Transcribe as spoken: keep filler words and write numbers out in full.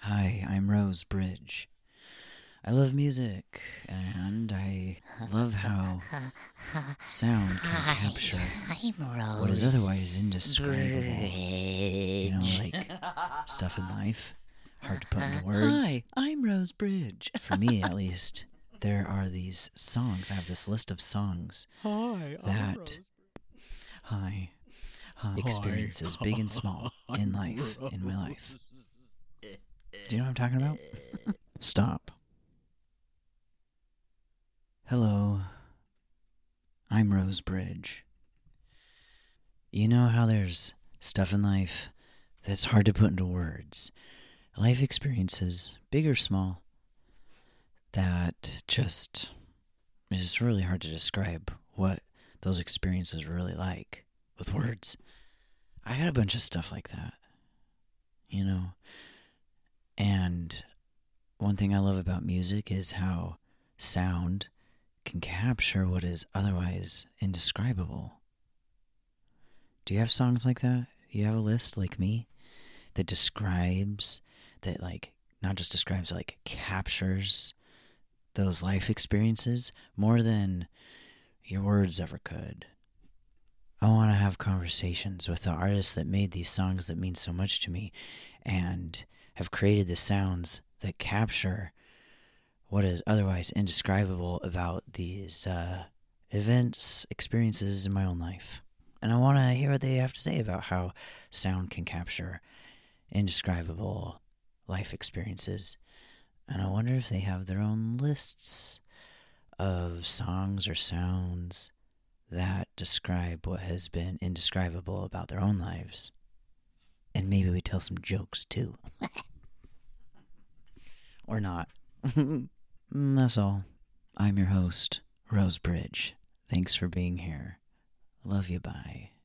Hi, I'm Rose Bridge. I love music, and I love how sound can capture I'm Rose what is otherwise indescribable. Bridge. You know, like stuff in life, hard to put into words. Hi, I'm Rose Bridge. For me, at least, there are these songs. I have this list of songs Hi, I'm that Rose. hi Hi. experiences, big and small, in life, in my life. Do you know what I'm talking about? Stop. Hello, I'm Rose Bridge. You know how there's stuff in life that's hard to put into words? Life experiences, big or small, that just is really hard to describe what those experiences are really like with words. I got a bunch of stuff like that, you know? And one thing I love about music is how sound can capture what is otherwise indescribable. Do you have songs like that? Do you have a list like me that describes, that like, not just describes, like captures those life experiences more than your words ever could? I want to have conversations with the artists that made these songs that mean so much to me and have created the sounds that capture what is otherwise indescribable about these uh, events, experiences in my own life. And I want to hear what they have to say about how sound can capture indescribable life experiences. And I wonder if they have their own lists of songs or sounds that describe what has been indescribable about their own lives. And maybe we tell some jokes too. Or not. That's all. I'm your host, Rose Bridge. Thanks for being here. Love you, bye.